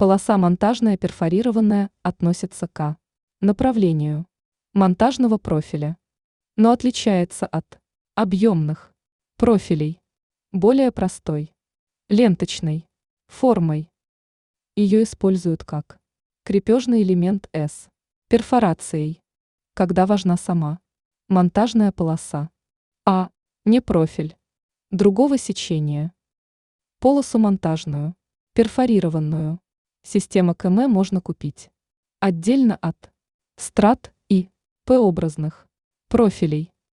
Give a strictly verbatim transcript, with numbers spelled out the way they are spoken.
Полоса монтажная перфорированная относится к направлению монтажного профиля, но отличается от объемных профилей более простой ленточной формой. Ее используют как крепежный элемент с перфорацией, когда важна сама монтажная полоса, а не профиль другого сечения. Полосу монтажную, перфорированную, система КМ можно купить отдельно от страт и П-образных профилей.